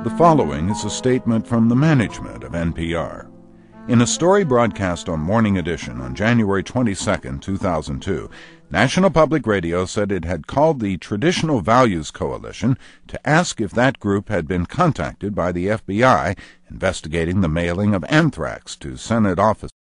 The following is a statement from the management of NPR. In a story broadcast on Morning Edition on January 22, 2002, National Public Radio said it had called the Traditional Values Coalition to ask if that group had been contacted by the FBI investigating the mailing of anthrax to Senate office.